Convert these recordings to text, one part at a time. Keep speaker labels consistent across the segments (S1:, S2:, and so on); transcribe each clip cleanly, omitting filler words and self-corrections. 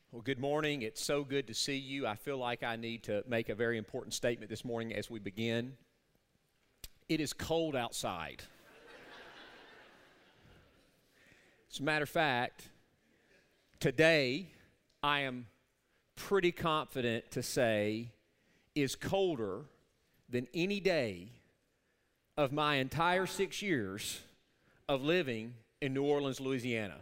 S1: Well, good morning. It's so good to see you. I feel like I need to make a very important statement this morning as we begin. It is cold outside. As a matter of fact, today I am pretty confident to say is colder than any day of my entire 6 years of living in New Orleans, Louisiana.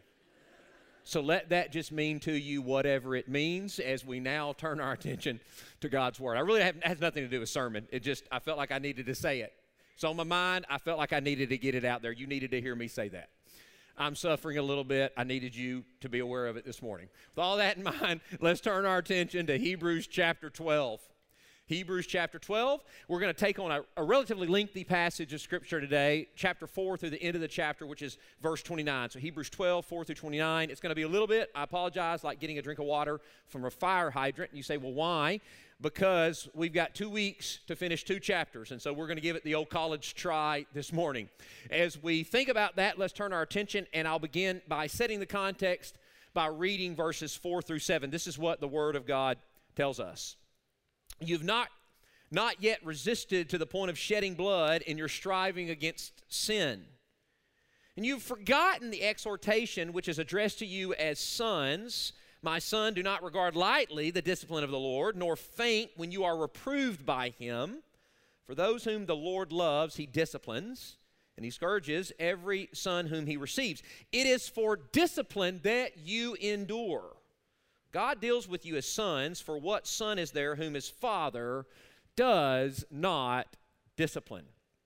S1: So let that just mean to you whatever it means as we now turn our attention to God's Word. It has nothing to do with sermon. I felt like I needed to say it. It's on my mind. I felt like I needed to get it out there. You needed to hear me say that. I'm suffering a little bit. I needed you to be aware of it this morning. With all that in mind, let's turn our attention to Hebrews chapter 12. Hebrews chapter 12. We're going to take on a relatively lengthy passage of Scripture today, chapter 4 through the end of the chapter, which is verse 29. So Hebrews 12, 4 through 29. It's going to be a little bit, I apologize, like getting a drink of water from a fire hydrant. And you say, well, why? Because we've got 2 weeks to finish 2 chapters, and so we're going to give it the old college try this morning. As we think about that, let's turn our attention, and I'll begin by setting the context by reading verses 4 through 7. This is what the Word of God tells us. You've not yet resisted to the point of shedding blood in your striving against sin. And you've forgotten the exhortation which is addressed to you as sons. My son, do not regard lightly the discipline of the Lord, nor faint when you are reproved by him. For those whom the Lord loves, he disciplines, and he scourges every son whom he receives. It is for discipline that you endure. God deals with you as sons, for what son is there whom his father does not discipline?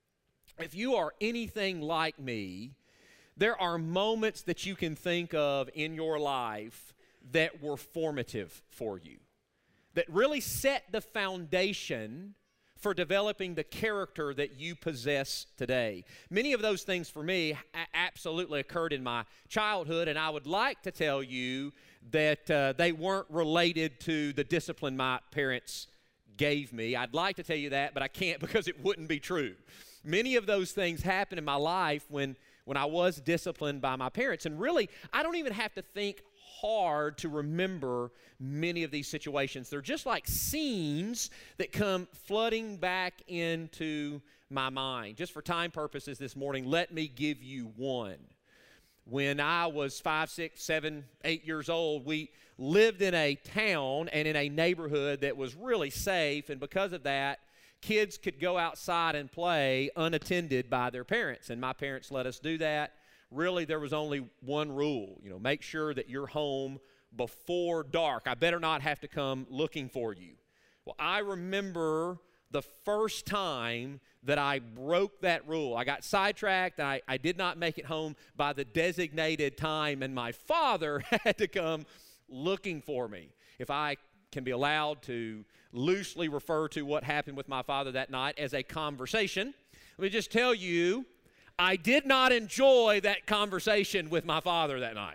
S1: If you are anything like me, there are moments that you can think of in your life that were formative for you, that really set the foundation for developing the character that you possess today. Many of those things for me absolutely occurred in my childhood, and I would like to tell you that they weren't related to the discipline my parents gave me. I'd like to tell you that, but I can't because it wouldn't be true. Many of those things happened in my life when I was disciplined by my parents, and really, I don't even have to think hard to remember many of these situations. They're just like scenes that come flooding back into my mind. Just for time purposes this morning, let me give you one. When I was 5, 6, 7, 8 years old, we lived in a town and in a neighborhood that was really safe, and because of that, kids could go outside and play unattended by their parents, and my parents let us do that. Really, there was only one rule, make sure that you're home before dark. I better not have to come looking for you. Well, I remember the first time that I broke that rule. I got sidetracked. I did not make it home by the designated time, and my father had to come looking for me. If I can be allowed to loosely refer to what happened with my father that night as a conversation, let me just tell you, I did not enjoy that conversation with my father that night.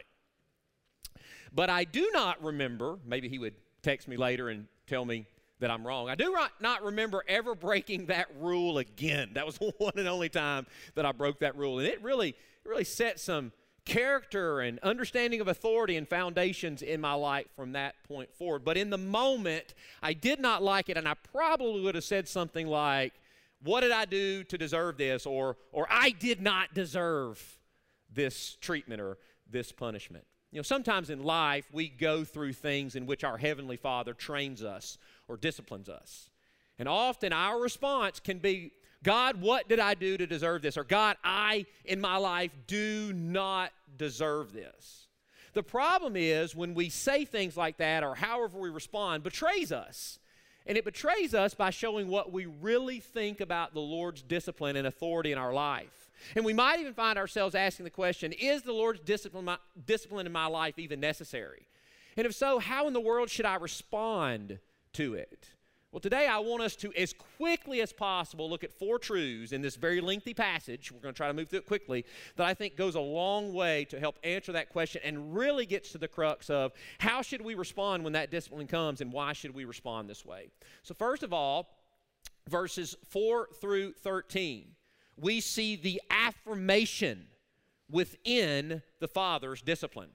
S1: But I do not remember, maybe he would text me later and tell me that I'm wrong. I do not remember ever breaking that rule again. That was the one and only time that I broke that rule. And it really set some character and understanding of authority and foundations in my life from that point forward. But in the moment, I did not like it, and I probably would have said something like, what did I do to deserve this? Or I did not deserve this treatment or this punishment. Sometimes in life, we go through things in which our Heavenly Father trains us or disciplines us. And often our response can be, God, what did I do to deserve this? Or God, I, in my life, do not deserve this. The problem is when we say things like that or however we respond betrays us. And it betrays us by showing what we really think about the Lord's discipline and authority in our life. And we might even find ourselves asking the question, is the Lord's discipline in my life even necessary? And if so, how in the world should I respond to it? Well, today I want us to, as quickly as possible, look at 4 truths in this very lengthy passage. We're going to try to move through it quickly, that I think goes a long way to help answer that question and really gets to the crux of how should we respond when that discipline comes and why should we respond this way. So first of all, verses 4 through 13, we see the affirmation within the Father's discipline.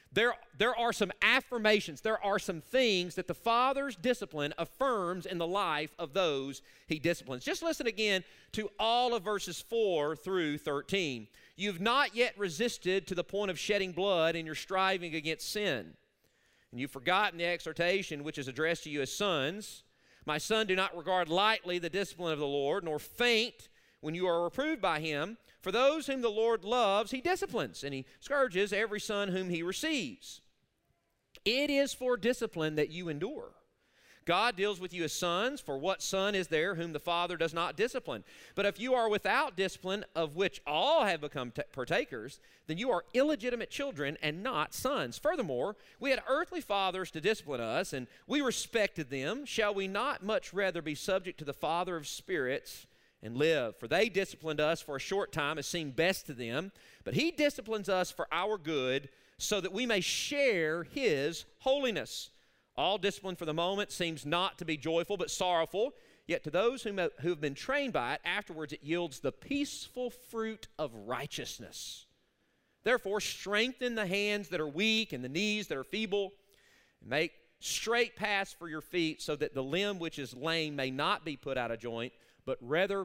S1: There are some affirmations, there are some things that the Father's discipline affirms in the life of those He disciplines. Just listen again to all of verses 4 through 13. You've not yet resisted to the point of shedding blood in your striving against sin. And you've forgotten the exhortation which is addressed to you as sons. My son, do not regard lightly the discipline of the Lord, nor faint when you are reproved by Him. For those whom the Lord loves, He disciplines, and He scourges every son whom He receives. It is for discipline that you endure. God deals with you as sons, for what son is there whom the Father does not discipline? But if you are without discipline, of which all have become partakers, then you are illegitimate children and not sons. Furthermore, we had earthly fathers to discipline us, and we respected them. Shall we not much rather be subject to the Father of spirits and live? For they disciplined us for a short time as seemed best to them, but He disciplines us for our good, so that we may share His holiness. All discipline for the moment seems not to be joyful, but sorrowful. Yet to those who have been trained by it, afterwards it yields the peaceful fruit of righteousness. Therefore, strengthen the hands that are weak and the knees that are feeble. Make straight paths for your feet, so that the limb which is lame may not be put out of joint, but rather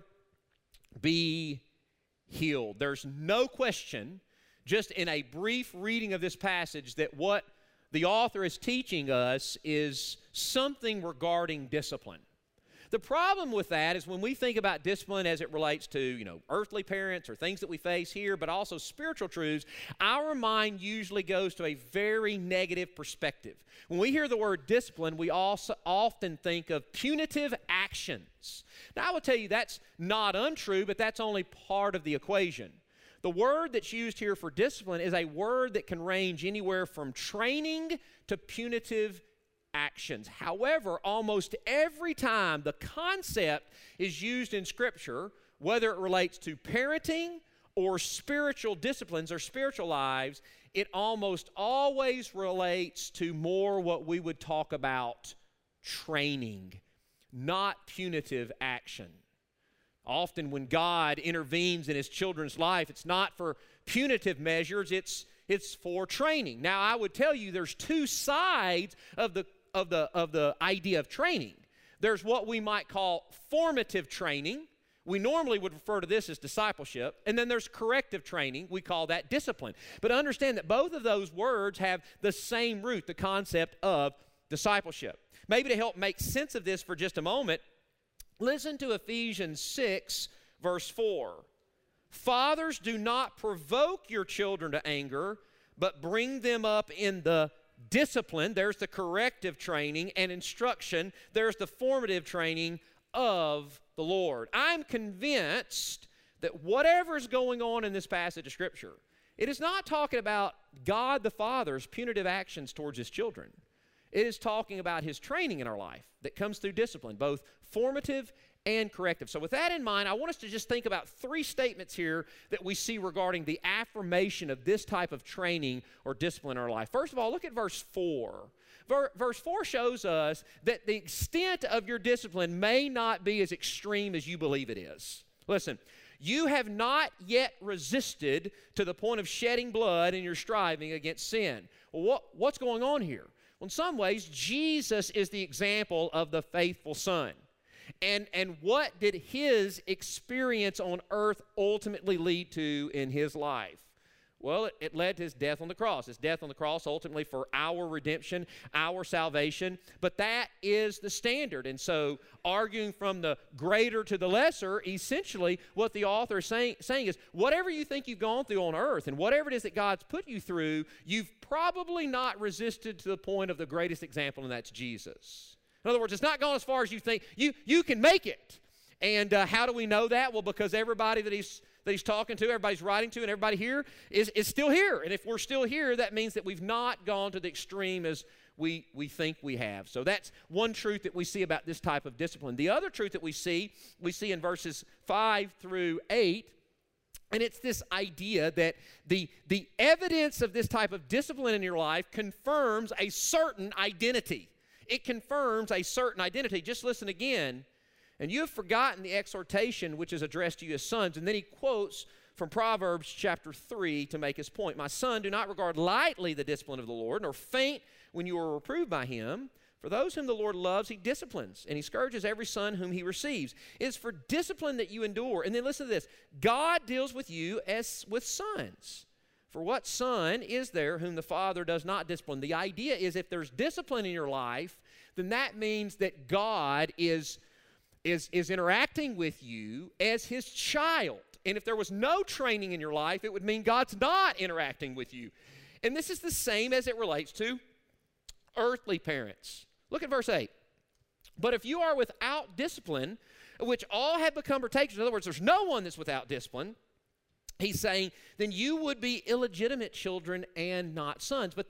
S1: be healed. There's no question, just in a brief reading of this passage, that what the author is teaching us is something regarding discipline. The problem with that is when we think about discipline as it relates to, earthly parents or things that we face here, but also spiritual truths, our mind usually goes to a very negative perspective. When we hear the word discipline, we also often think of punitive actions. Now, I will tell you that's not untrue, but that's only part of the equation. The word that's used here for discipline is a word that can range anywhere from training to punitive actions. However, almost every time the concept is used in Scripture, whether it relates to parenting or spiritual disciplines or spiritual lives, it almost always relates to more what we would talk about training, not punitive action. Often when God intervenes in His children's life, it's not for punitive measures, it's for training. Now, I would tell you there's two sides of the idea of training. There's what we might call formative training. We normally would refer to this as discipleship. And then there's corrective training. We call that discipline. But understand that both of those words have the same root, the concept of discipleship. Maybe to help make sense of this for just a moment, listen to Ephesians 6, verse 4. Fathers, do not provoke your children to anger, but bring them up in the discipline. There's the corrective training and instruction. There's the formative training of the Lord. I'm convinced that whatever's going on in this passage of Scripture, it is not talking about God the Father's punitive actions towards His children. It is talking about His training in our life that comes through discipline, both formative and corrective. So with that in mind, I want us to just think about three statements here that we see regarding the affirmation of this type of training or discipline in our life. First of all, look at verse 4. Verse 4 shows us that the extent of your discipline may not be as extreme as you believe it is. Listen, you have not yet resisted to the point of shedding blood in your striving against sin. Well, what's going on here? Well, in some ways, Jesus is the example of the faithful son. And what did His experience on earth ultimately lead to in His life? Well, it led to His death on the cross. His death on the cross ultimately for our redemption, our salvation. But that is the standard. And so arguing from the greater to the lesser, essentially what the author is saying is whatever you think you've gone through on earth and whatever it is that God's put you through, you've probably not resisted to the point of the greatest example, and that's Jesus. In other words, it's not gone as far as you think. You can make it. And how do we know that? Well, because everybody that he's talking to, everybody's writing to, and everybody here is still here. And if we're still here, that means that we've not gone to the extreme as we think we have. So that's one truth that we see about this type of discipline. The other truth that we see in verses 5 through 8, and it's this idea that the evidence of this type of discipline in your life confirms a certain identity. It confirms a certain identity. Just listen again. And you have forgotten the exhortation which is addressed to you as sons. And then he quotes from Proverbs chapter 3 to make his point. My son, do not regard lightly the discipline of the Lord, nor faint when you are reproved by him. For those whom the Lord loves, he disciplines, and he scourges every son whom he receives. It is for discipline that you endure. And then listen to this. God deals with you as with sons. For what son is there whom the Father does not discipline? The idea is if there's discipline in your life, then that means that God is interacting with you as his child. And if there was no training in your life, it would mean God's not interacting with you. And this is the same as it relates to earthly parents. Look at verse 8. But if you are without discipline, which all have become partakers, in other words, there's no one that's without discipline, he's saying, then you would be illegitimate children and not sons. But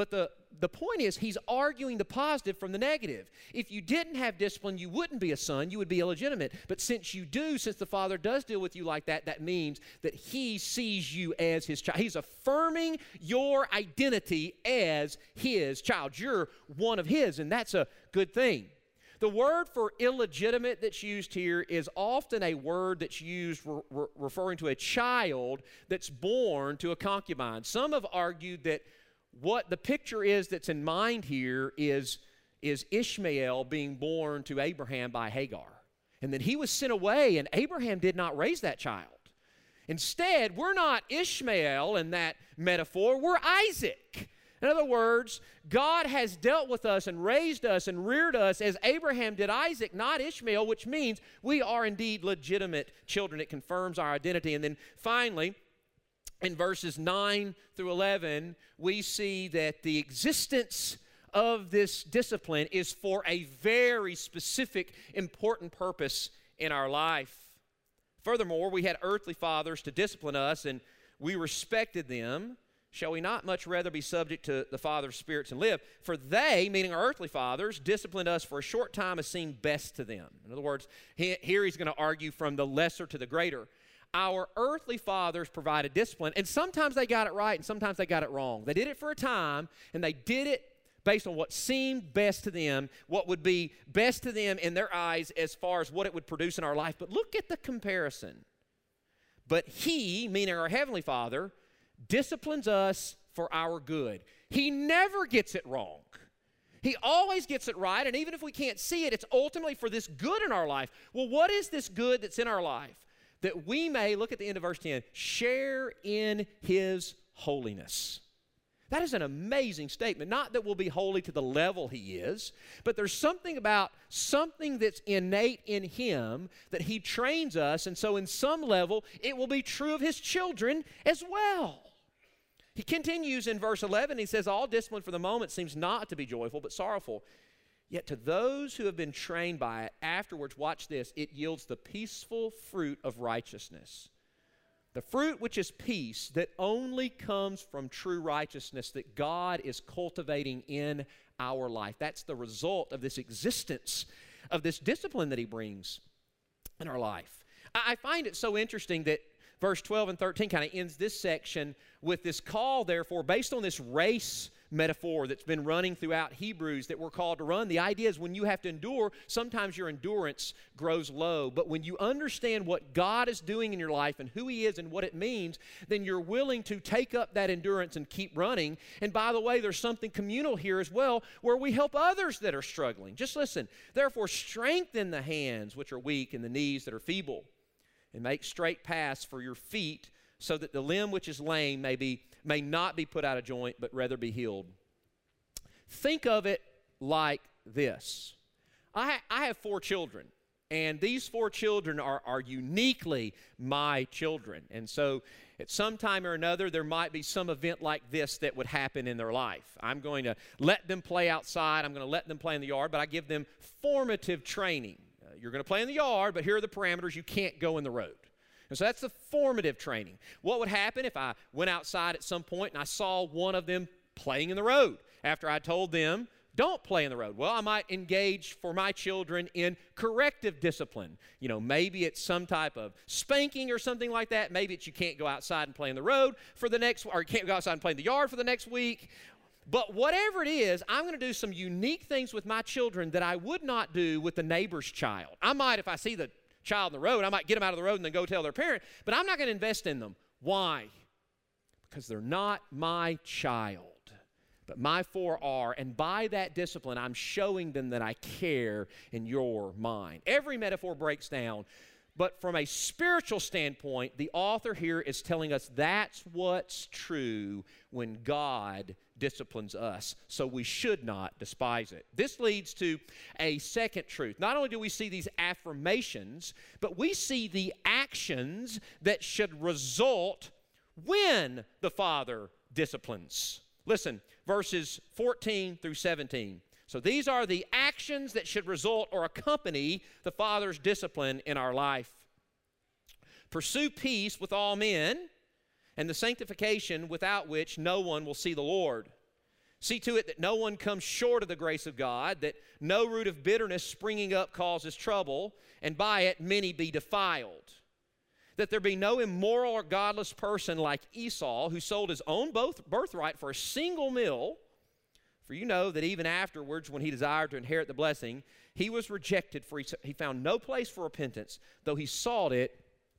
S1: the point is, he's arguing the positive from the negative. If you didn't have discipline, you wouldn't be a son, you would be illegitimate. But since you do, since the Father does deal with you like that, that means that he sees you as his child. He's affirming your identity as his child. You're one of his, and that's a good thing. The word for illegitimate that's used here is often a word that's used referring to a child that's born to a concubine. Some have argued that what the picture is that's in mind here is Ishmael being born to Abraham by Hagar. And that he was sent away, and Abraham did not raise that child. Instead, we're not Ishmael in that metaphor, we're Isaac. In other words, God has dealt with us and raised us and reared us as Abraham did Isaac, not Ishmael, which means we are indeed legitimate children. It confirms our identity. And then finally, in verses 9 through 11, we see that the existence of this discipline is for a very specific, important purpose in our life. Furthermore, we had earthly fathers to discipline us, and we respected them. Shall we not much rather be subject to the Father of spirits and live? For they, meaning our earthly fathers, disciplined us for a short time as seemed best to them. In other words, here he's going to argue from the lesser to the greater. Our earthly fathers provided discipline, and sometimes they got it right and sometimes they got it wrong. They did it for a time, and they did it based on what seemed best to them, what would be best to them in their eyes as far as what it would produce in our life. But look at the comparison. But he, meaning our heavenly Father, disciplines us for our good. He never gets it wrong. He always gets it right, and even if we can't see it, it's ultimately for this good in our life. Well, what is this good that's in our life? That we may, look at the end of verse 10, share in his holiness. That is an amazing statement. Not that we'll be holy to the level he is, but there's something about something that's innate in him that he trains us, and so in some level, it will be true of his children as well. He continues in verse 11, he says, all discipline for the moment seems not to be joyful, but sorrowful. Yet to those who have been trained by it, afterwards, watch this, it yields the peaceful fruit of righteousness. The fruit which is peace that only comes from true righteousness that God is cultivating in our life. That's the result of this existence, of this discipline that he brings in our life. I find it so interesting that verse 12 and 13 kind of ends this section with this call, therefore, based on this race metaphor that's been running throughout Hebrews that we're called to run. The idea is when you have to endure, sometimes your endurance grows low. But when you understand what God is doing in your life and who he is and what it means, then you're willing to take up that endurance and keep running. And by the way, there's something communal here as well where we help others that are struggling. Just listen. Therefore, strengthen the hands which are weak and the knees that are feeble, and make straight paths for your feet, so that the limb which is lame may not be put out of joint, but rather be healed. Think of it like this. I have 4 children, and these 4 children are uniquely my children. And so at some time or another, there might be some event like this that would happen in their life. I'm going to let them play outside. I'm going to let them play in the yard, but I give them formative training. You're going to play in the yard, but here are the parameters. You can't go in the road. And so that's the formative training. What would happen if I went outside at some point and I saw one of them playing in the road after I told them, don't play in the road? Well, I might engage for my children in corrective discipline. You know, maybe it's some type of spanking or something like that. Maybe it's you can't go outside and play in the road for the next, or you can't go outside and play in the yard for the next week. But whatever it is, I'm going to do some unique things with my children that I would not do with the neighbor's child. I might, if I see the child in the road. I might get them out of the road and then go tell their parent, but I'm not going to invest in them. Why? Because they're not my child, but my four are. And by that discipline, I'm showing them that I care in your mind. Every metaphor breaks down, but from a spiritual standpoint, the author here is telling us that's what's true when God disciplines us, so we should not despise it. This leads to a second truth. Not only do we see these affirmations, but we see the actions that should result when the Father disciplines. Listen, verses 14 through 17. So these are the actions that should result or accompany the Father's discipline in our life. Pursue peace with all men, and the sanctification without which no one will see the Lord. See to it that no one comes short of the grace of God, that no root of bitterness springing up causes trouble, and by it many be defiled. That there be no immoral or godless person like Esau, who sold his own birthright for a single meal. For you know that even afterwards, when he desired to inherit the blessing, he was rejected, for he found no place for repentance, though he sought it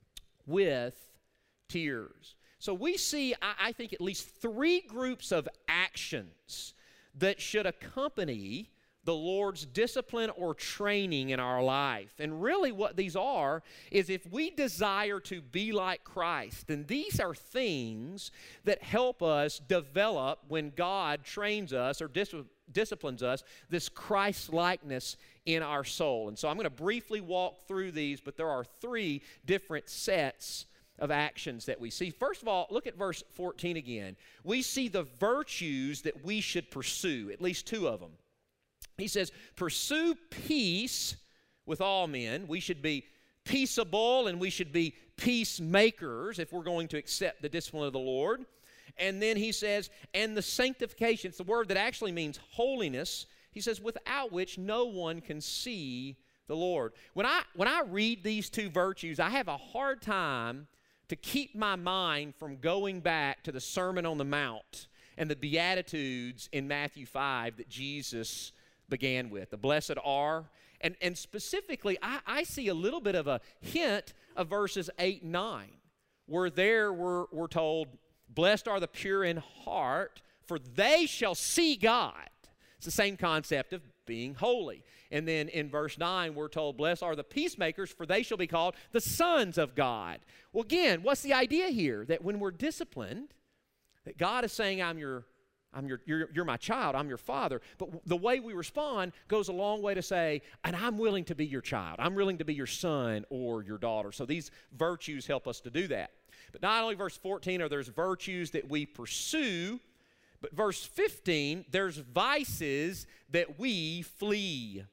S1: with tears. So we see, I think, at least three groups of actions that should accompany the Lord's discipline or training in our life. And really what these are is if we desire to be like Christ, then these are things that help us develop when God trains us or disciplines us, this Christ-likeness in our soul. And so I'm going to briefly walk through these, but there are three different sets of actions that we see. First of all, look at verse 14 again. We see the virtues that we should pursue, at least two of them. He says, pursue peace with all men. We should be peaceable and we should be peacemakers if we're going to accept the discipline of the Lord. And then he says, and the sanctification, it's the word that actually means holiness. He says, without which no one can see the Lord. When I read these two virtues, I have a hard time to keep my mind from going back to the Sermon on the Mount and the Beatitudes in Matthew 5 that Jesus began with. The blessed are, and specifically, I see a little bit of a hint of verses 8 and 9, where there we're told, blessed are the pure in heart, for they shall see God. It's the same concept of being holy. And then in verse 9, we're told, blessed are the peacemakers, for they shall be called the sons of God. Well, again, what's the idea here? That when we're disciplined, that God is saying, you're my child, I'm your father. But the way we respond goes a long way to say, and I'm willing to be your child. I'm willing to be your son or your daughter. So these virtues help us to do that. But not only verse 14 are there's virtues that we pursue, but verse 15, there's vices that we flee.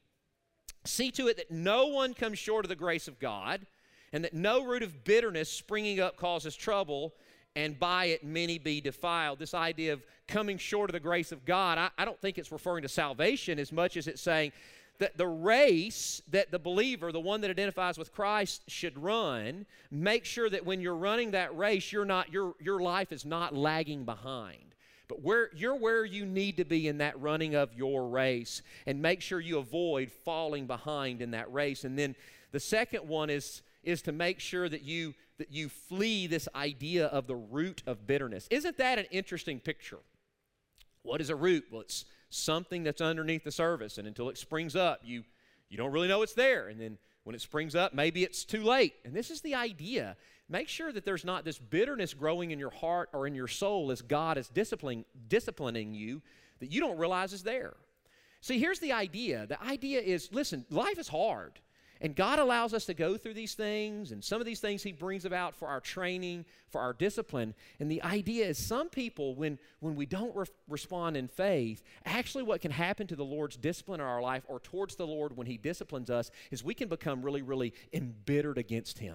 S1: See to it that no one comes short of the grace of God, and that no root of bitterness springing up causes trouble, and by it many be defiled. This idea of coming short of the grace of God, I don't think it's referring to salvation as much as it's saying that the race that the believer, the one that identifies with Christ, should run, make sure that when you're running that race, your life is not lagging behind. But you're where you need to be in that running of your race, and make sure you avoid falling behind in that race. And then the second one is to make sure that you flee this idea of the root of bitterness. Isn't that an interesting picture? What is a root? Well, it's something that's underneath the surface, and until it springs up, you don't really know it's there. And then when it springs up, maybe it's too late. And this is the idea. Make sure that there's not this bitterness growing in your heart or in your soul as God is disciplining you that you don't realize is there. See, here's the idea. The idea is, listen, life is hard. And God allows us to go through these things, and some of these things He brings about for our training, for our discipline. And the idea is some people, when we don't respond in faith, actually what can happen to the Lord's discipline in our life or towards the Lord when He disciplines us is we can become really, really embittered against Him.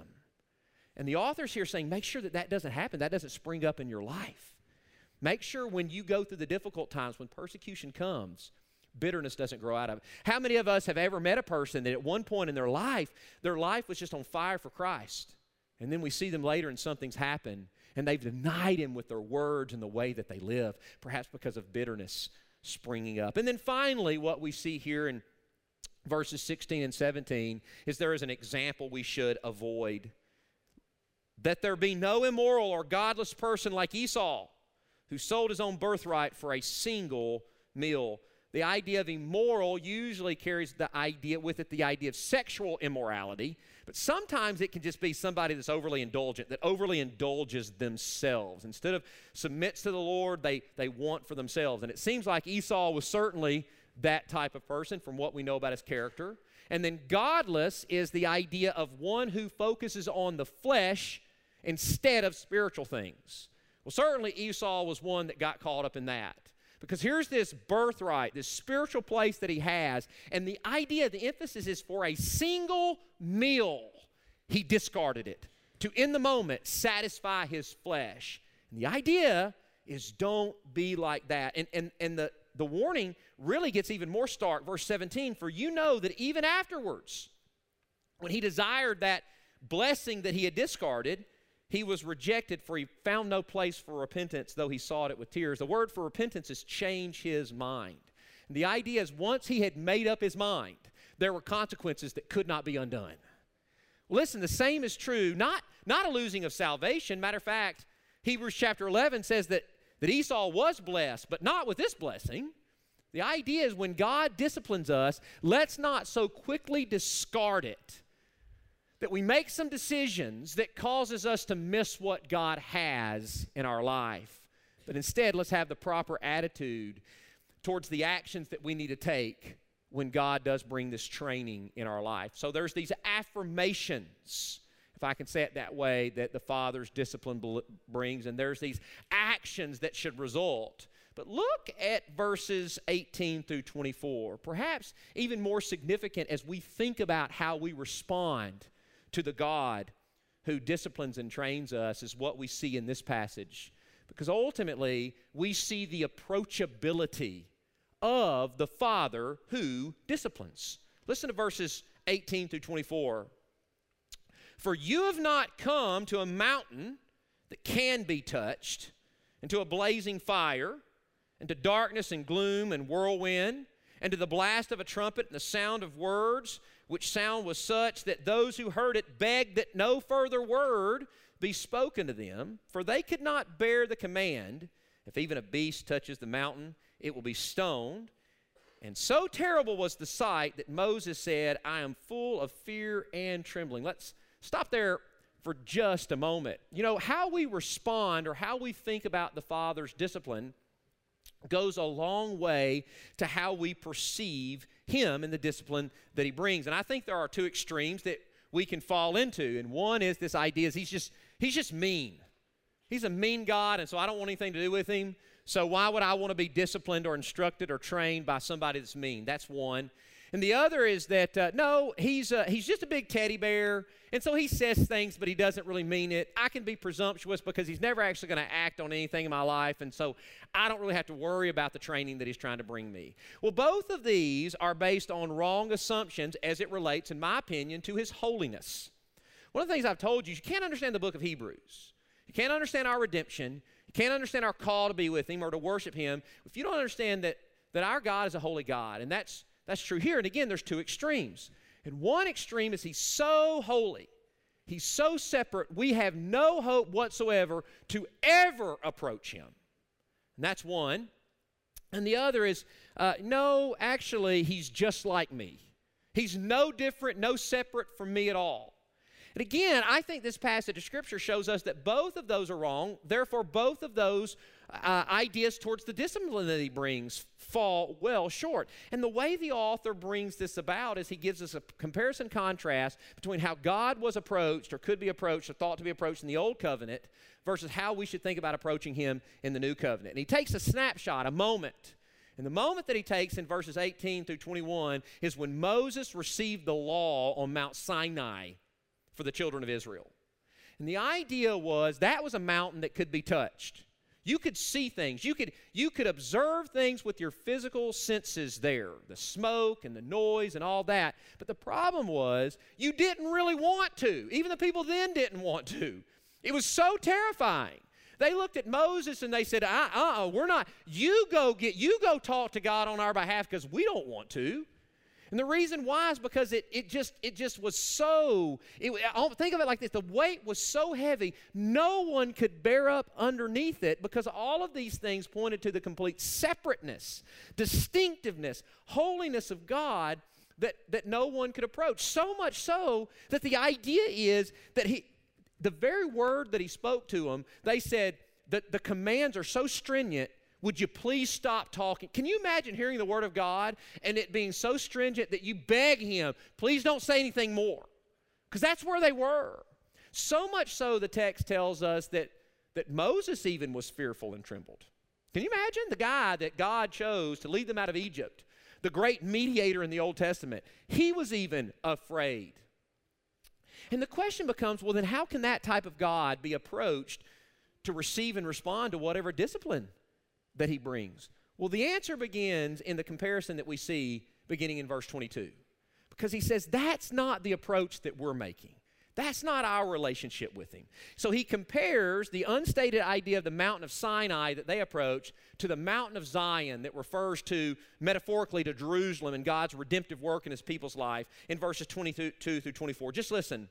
S1: And the author's here saying, make sure that doesn't happen. That doesn't spring up in your life. Make sure when you go through the difficult times, when persecution comes, bitterness doesn't grow out of it. How many of us have ever met a person that at one point in their life was just on fire for Christ? And then we see them later and something's happened, and they've denied Him with their words and the way that they live, perhaps because of bitterness springing up. And then finally, what we see here in verses 16 and 17, is there is an example we should avoid. That there be no immoral or godless person like Esau, who sold his own birthright for a single meal. The idea of immoral usually carries the idea with it, the idea of sexual immorality, but sometimes it can just be somebody that's overly indulgent, that overly indulges themselves. Instead of submits to the Lord, they want for themselves. And it seems like Esau was certainly that type of person from what we know about his character. And then godless is the idea of one who focuses on the flesh instead of spiritual things. Well, certainly Esau was one that got caught up in that. Because here's this birthright, this spiritual place that he has, and the idea, the emphasis is for a single meal, he discarded it to, in the moment, satisfy his flesh. And the idea is don't be like that. And the warning really gets even more stark. Verse 17, for you know that even afterwards, when he desired that blessing that he had discarded, he was rejected, for he found no place for repentance, though he sought it with tears. The word for repentance is change his mind. And the idea is once he had made up his mind, there were consequences that could not be undone. Listen, the same is true, not a losing of salvation. Matter of fact, Hebrews chapter 11 says that Esau was blessed, but not with this blessing. The idea is when God disciplines us, let's not so quickly discard it that we make some decisions that causes us to miss what God has in our life. But instead, let's have the proper attitude towards the actions that we need to take when God does bring this training in our life. So there's these affirmations, if I can say it that way, that the Father's discipline brings, and there's these actions that should result. But look at verses 18 through 24, perhaps even more significant as we think about how we respond to the God who disciplines and trains us is what we see in this passage. Because ultimately, we see the approachability of the Father who disciplines. Listen to verses 18 through 24. For you have not come to a mountain that can be touched, and to a blazing fire, and to darkness and gloom and whirlwind, and to the blast of a trumpet and the sound of words, which sound was such that those who heard it begged that no further word be spoken to them, for they could not bear the command, if even a beast touches the mountain, it will be stoned. And so terrible was the sight that Moses said, I am full of fear and trembling. Let's stop there for just a moment. You know, how we respond or how we think about the Father's discipline goes a long way to how we perceive him and the discipline that he brings. And I think there are two extremes that we can fall into. And one is this idea is he's just mean. He's a mean God, and so I don't want anything to do with him. So why would I want to be disciplined or instructed or trained by somebody that's mean? That's one. And the other is that, no, he's just a big teddy bear, and so he says things, but he doesn't really mean it. I can be presumptuous because he's never actually going to act on anything in my life, and so I don't really have to worry about the training that he's trying to bring me. Well, both of these are based on wrong assumptions as it relates, in my opinion, to his holiness. One of the things I've told you can't understand the book of Hebrews. You can't understand our redemption. You can't understand our call to be with him or to worship him if you don't understand that our God is a holy God, and that's true here. And again, there's two extremes. And one extreme is he's so holy, he's so separate, we have no hope whatsoever to ever approach him. And that's one. And the other is, no, actually, he's just like me. He's no different, no separate from me at all. And again, I think this passage of Scripture shows us that both of those are wrong. Therefore, both of those ideas towards the discipline that he brings fall well short. And the way the author brings this about is he gives us a comparison contrast between how God was approached or could be approached or thought to be approached in the Old Covenant versus how we should think about approaching him in the New Covenant. And he takes a snapshot, a moment. And the moment that he takes in verses 18 through 21 is when Moses received the law on Mount Sinai for the children of Israel. And the idea was that was a mountain that could be touched. You could see things. You could observe things with your physical senses there, the smoke and the noise and all that. But the problem was you didn't really want to. Even the people then didn't want to. It was so terrifying. They looked at Moses and they said, we're not. You go talk to God on our behalf because we don't want to. And the reason why is because it just was so, think of it like this, the weight was so heavy, no one could bear up underneath it, because all of these things pointed to the complete separateness, distinctiveness, holiness of God that no one could approach. So much so that the idea is that the very word that he spoke to them, they said that the commands are so stringent, would you please stop talking? Can you imagine hearing the word of God and it being so stringent that you beg him, please don't say anything more? Because that's where they were. So much so the text tells us that Moses even was fearful and trembled. Can you imagine the guy that God chose to lead them out of Egypt, the great mediator in the Old Testament? He was even afraid. And the question becomes, well, then how can that type of God be approached to receive and respond to whatever discipline that he brings? Well, the answer begins in the comparison that we see beginning in verse 22. Because he says that's not the approach that we're making. That's not our relationship with him. So he compares the unstated idea of the mountain of Sinai that they approach to the mountain of Zion that refers to, metaphorically, to Jerusalem and God's redemptive work in his people's life in verses 22 through 24. Just listen.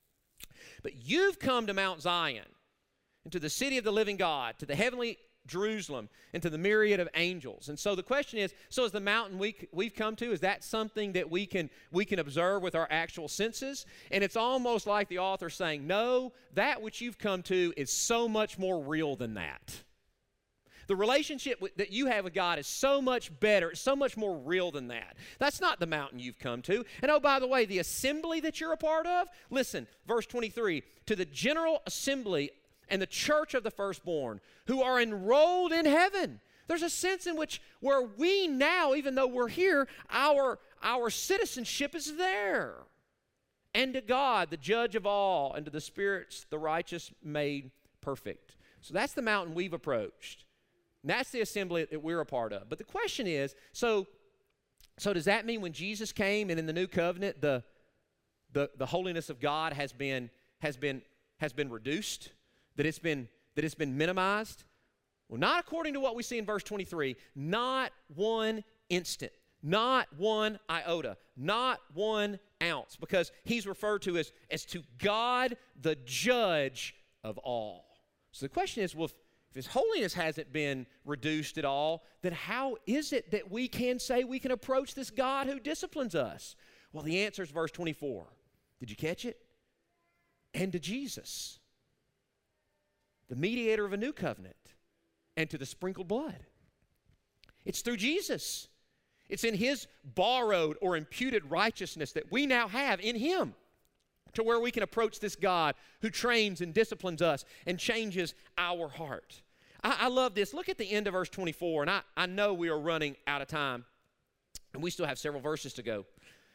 S1: But you've come to Mount Zion, and to the city of the living God, to the heavenly Jerusalem, and to the myriad of angels. And so the question is, so is the mountain we've come to, is that something that we can observe with our actual senses? And it's almost like the author saying, no, that which you've come to is so much more real than that. The relationship that you have with God is so much better, it's so much more real than that. That's not the mountain you've come to. And oh, by the way, the assembly that you're a part of, listen, verse 23, to the general assembly and the church of the firstborn who are enrolled in heaven. There's a sense in which where we now, even though we're here, our citizenship is there. And to God, the judge of all, and to the spirits, the righteous made perfect. So that's the mountain we've approached. And that's the assembly that we're a part of. But the question is, so does that mean when Jesus came and in the new covenant, the holiness of God has been reduced? That it's been minimized? Well, not according to what we see in verse 23. Not one instant, not one iota, not 1 ounce, because he's referred to as to God, the judge of all. So the question is, well, if his holiness hasn't been reduced at all, then how is it that we can say we can approach this God who disciplines us? Well, the answer is verse 24. Did you catch it? And to Jesus, the mediator of a new covenant, and to the sprinkled blood. It's through Jesus. It's in his borrowed or imputed righteousness that we now have in him, to where we can approach this God who trains and disciplines us and changes our heart. I love this. Look at the end of verse 24, and I know we are running out of time, and we still have several verses to go.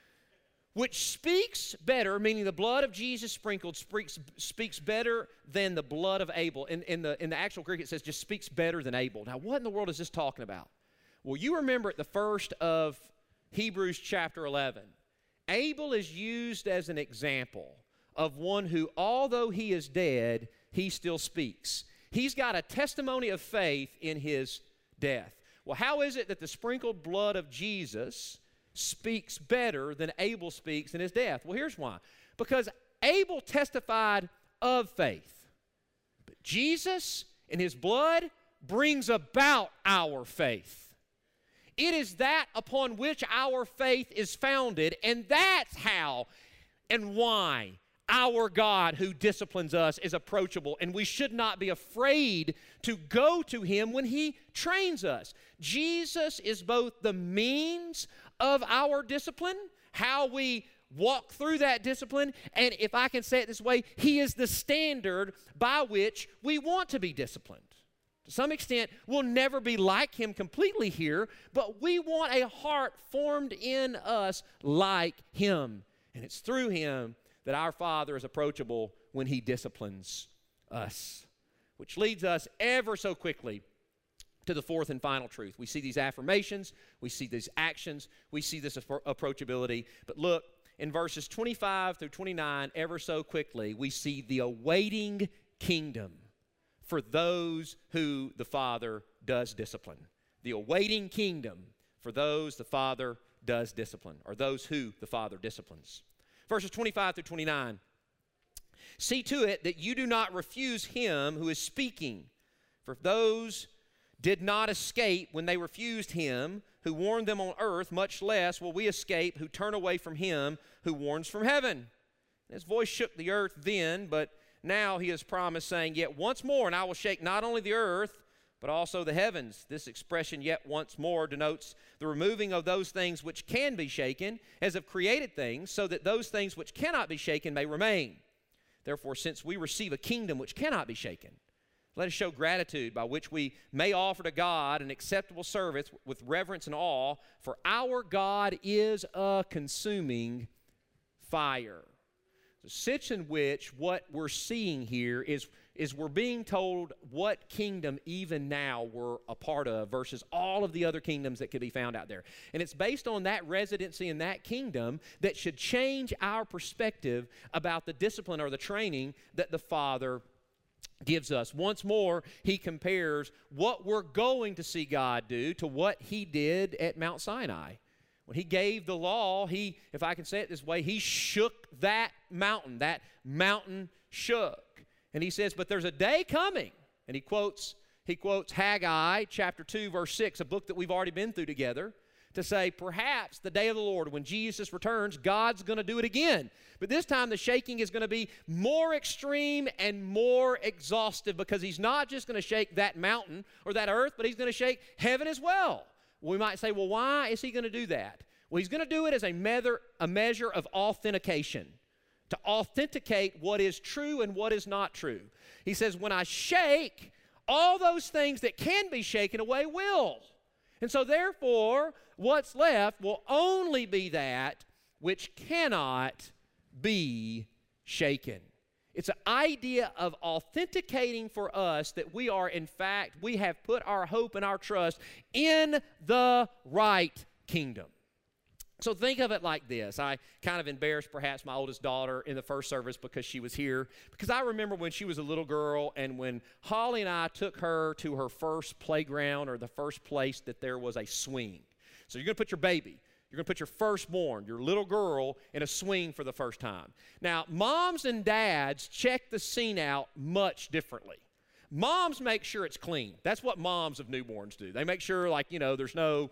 S1: Which speaks better, meaning the blood of Jesus sprinkled speaks better than the blood of Abel. In the actual Greek, it says just speaks better than Abel. Now, what in the world is this talking about? Well, you remember at the first of Hebrews chapter 11, Abel is used as an example of one who, although he is dead, he still speaks. He's got a testimony of faith in his death. Well, how is it that the sprinkled blood of Jesus speaks better than Abel speaks in his death? Well, here's why. Because Abel testified of faith, but Jesus in his blood brings about our faith. It is that upon which our faith is founded, and that's how and why our God who disciplines us is approachable, and we should not be afraid to go to him when he trains us. Jesus is both the means of our discipline, how we walk through that discipline, and if I can say it this way, he is the standard by which we want to be disciplined. To some extent, we'll never be like him completely here, but we want a heart formed in us like him, and it's through him that our Father is approachable when he disciplines us. Which leads us ever so quickly to the fourth and final truth. We see these affirmations, we see these actions, we see this approachability. But look, in verses 25 through 29, ever so quickly, we see the awaiting kingdom for those who the Father does discipline. The awaiting kingdom for those the Father does discipline, or those who the Father disciplines. Verses 25 through 29. See to it that you do not refuse him who is speaking. For if those did not escape when they refused him who warned them on earth, much less will we escape who turn away from him who warns from heaven. His voice shook the earth then, but now he has promised, saying, yet once more, and I will shake not only the earth, but also the heavens. This expression, yet once more, denotes the removing of those things which can be shaken, as of created things, so that those things which cannot be shaken may remain. Therefore, since we receive a kingdom which cannot be shaken, let us show gratitude by which we may offer to God an acceptable service with reverence and awe, for our God is a consuming fire. The sense in which what we're seeing here is we're being told what kingdom even now we're a part of versus all of the other kingdoms that could be found out there. And it's based on that residency in that kingdom that should change our perspective about the discipline or the training that the Father gives us. Once more, he compares what we're going to see God do to what he did at Mount Sinai. When he gave the law, if I can say it this way, he shook that mountain. That mountain shook. And he says, but there's a day coming. And he quotes Haggai chapter 2, verse 6, a book that we've already been through together, to say, perhaps the day of the Lord, when Jesus returns, God's going to do it again. But this time the shaking is going to be more extreme and more exhaustive, because he's not just going to shake that mountain or that earth, but he's going to shake heaven as well. We might say, well, why is he going to do that? Well, he's going to do it as a measure of authentication, to authenticate what is true and what is not true. He says, when I shake, all those things that can be shaken away will. And so therefore, what's left will only be that which cannot be shaken. It's an idea of authenticating for us that we have put our hope and our trust in the right kingdom. So think of it like this. I kind of embarrassed perhaps my oldest daughter in the first service because she was here. Because I remember when she was a little girl, and when Holly and I took her to her first playground, or the first place that there was a swing. So you're going to put your baby, you're going to put your firstborn, your little girl, in a swing for the first time. Now, moms and dads check the scene out much differently. Moms make sure it's clean. That's what moms of newborns do. They make sure, there's no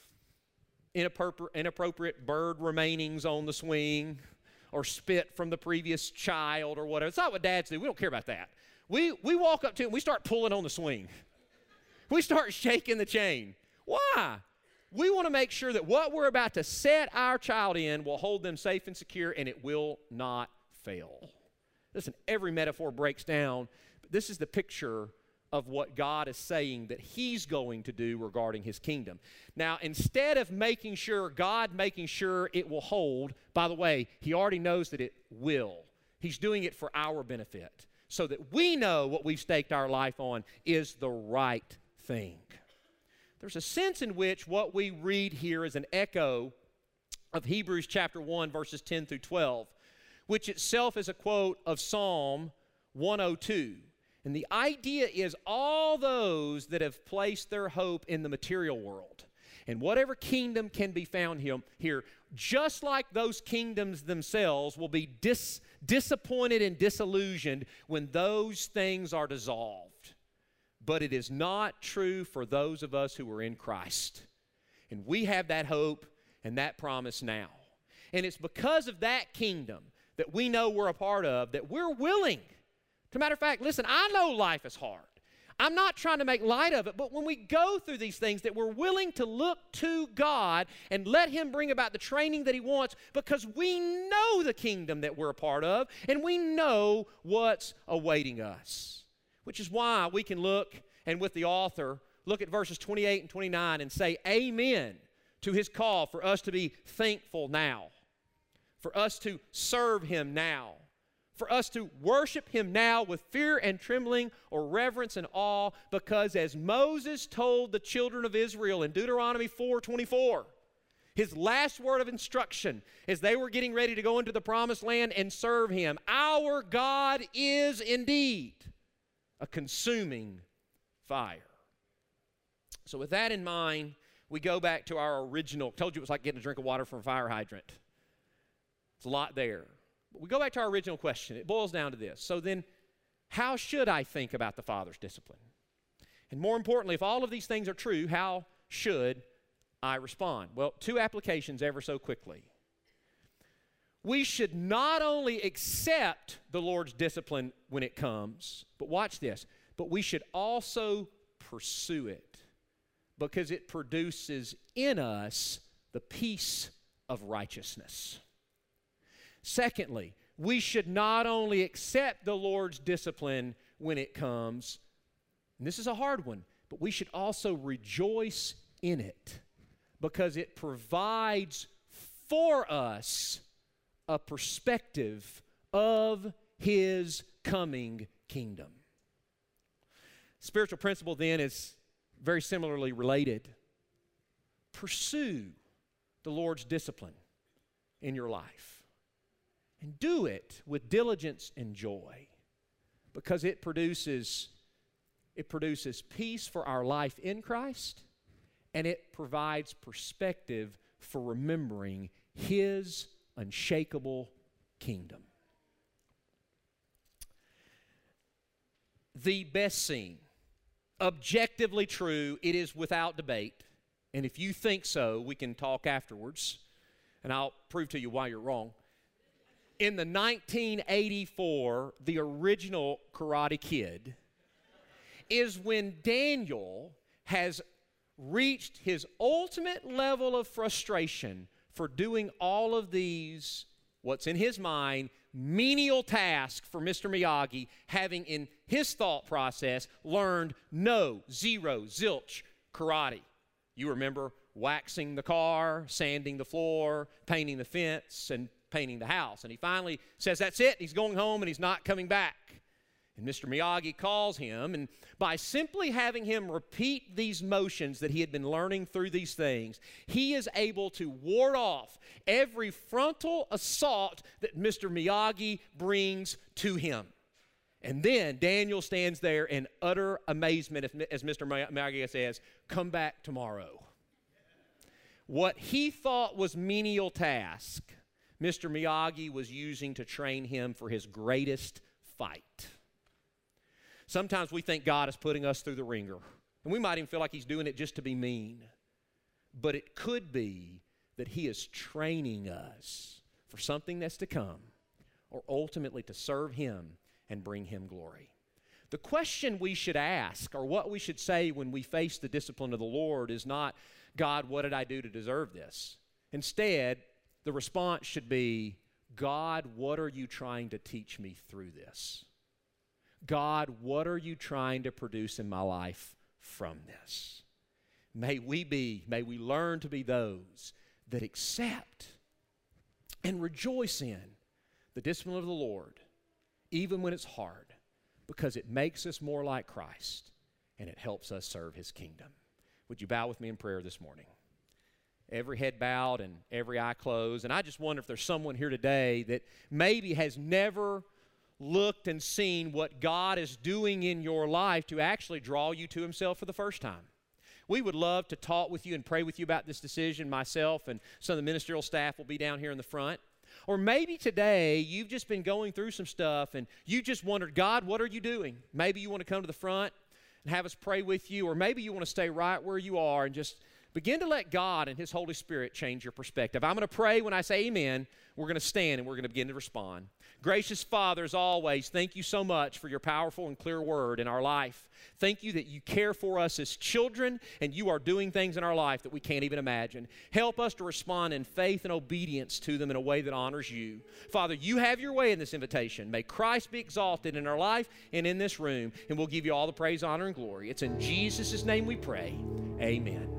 S1: inappropriate bird remainings on the swing or spit from the previous child or whatever. It's not what dads do. We don't care about that. We walk up to it and we start pulling on the swing. We start shaking the chain. Why? We want to make sure that what we're about to set our child in will hold them safe and secure, and it will not fail. Listen, every metaphor breaks down, but this is the picture of what God is saying that he's going to do regarding his kingdom. Now, instead of making sure it will hold, by the way, he already knows that it will. He's doing it for our benefit, so that we know what we've staked our life on is the right thing. There's a sense in which what we read here is an echo of Hebrews chapter 1, verses 10 through 12, which itself is a quote of Psalm 102. And the idea is all those that have placed their hope in the material world and whatever kingdom can be found here, just like those kingdoms themselves, will be disappointed and disillusioned when those things are dissolved. But it is not true for those of us who are in Christ. And we have that hope and that promise now. And it's because of that kingdom that we know we're a part of that we're willing. As a matter of fact, listen, I know life is hard. I'm not trying to make light of it, but when we go through these things, that we're willing to look to God and let him bring about the training that he wants, because we know the kingdom that we're a part of, and we know what's awaiting us. Which is why we can look, and with the author, look at verses 28 and 29 and say amen to his call for us to be thankful now, for us to serve him now, for us to worship him now with fear and trembling or reverence and awe, because as Moses told the children of Israel in Deuteronomy 4:24, his last word of instruction as they were getting ready to go into the promised land and serve him, our God is indeed a consuming fire. So with that in mind, we go back to our original. Told you it was like getting a drink of water from a fire hydrant. It's a lot there. But we go back to our original question. It boils down to this. So then, how should I think about the Father's discipline? And more importantly, if all of these things are true, how should I respond? Well, two applications ever so quickly. We should not only accept the Lord's discipline when it comes, but watch this, but we should also pursue it because it produces in us the peace of righteousness. Secondly, we should not only accept the Lord's discipline when it comes, and this is a hard one, but we should also rejoice in it because it provides for us a perspective of His coming kingdom. Spiritual principle then is very similarly related. Pursue the Lord's discipline in your life and do it with diligence and joy because it produces peace for our life in Christ, and it provides perspective for remembering His unshakable kingdom. The best scene, objectively true, it is without debate, and if you think so, we can talk afterwards, and I'll prove to you why you're wrong. In the 1984, the original Karate Kid, is when Daniel has reached his ultimate level of frustration for doing all of these, what's in his mind, menial tasks for Mr. Miyagi, having in his thought process learned no, zero, zilch karate. You remember waxing the car, sanding the floor, painting the fence, and painting the house. And he finally says, that's it. He's going home and he's not coming back. And Mr. Miyagi calls him, and by simply having him repeat these motions that he had been learning through these things, he is able to ward off every frontal assault that Mr. Miyagi brings to him. And then Daniel stands there in utter amazement as Mr. Miyagi says, come back tomorrow. What he thought was menial task, Mr. Miyagi was using to train him for his greatest fight. Sometimes we think God is putting us through the ringer, and we might even feel like He's doing it just to be mean. But it could be that He is training us for something that's to come, or ultimately to serve Him and bring Him glory. The question we should ask, or what we should say when we face the discipline of the Lord, is not, God, what did I do to deserve this? Instead, the response should be, God, what are you trying to teach me through this? God, what are you trying to produce in my life from this? May we learn to be those that accept and rejoice in the discipline of the Lord, even when it's hard, because it makes us more like Christ and it helps us serve His kingdom. Would you bow with me in prayer this morning? Every head bowed and every eye closed. And I just wonder if there's someone here today that maybe has never looked and seen what God is doing in your life to actually draw you to Himself for the first time. We would love to talk with you and pray with you about this decision. Myself and some of the ministerial staff will be down here in the front. Or maybe today you've just been going through some stuff and you just wondered, God, what are you doing? Maybe you want to come to the front and have us pray with you, or maybe you want to stay right where you are and just begin to let God and His Holy Spirit change your perspective. I'm going to pray. When I say amen, we're going to stand and we're going to begin to respond. Gracious Father, as always, thank you so much for your powerful and clear word in our life. Thank you that you care for us as children and you are doing things in our life that we can't even imagine. Help us to respond in faith and obedience to them in a way that honors you. Father, you have your way in this invitation. May Christ be exalted in our life and in this room, and we'll give you all the praise, honor, and glory. It's in Jesus' name we pray. Amen.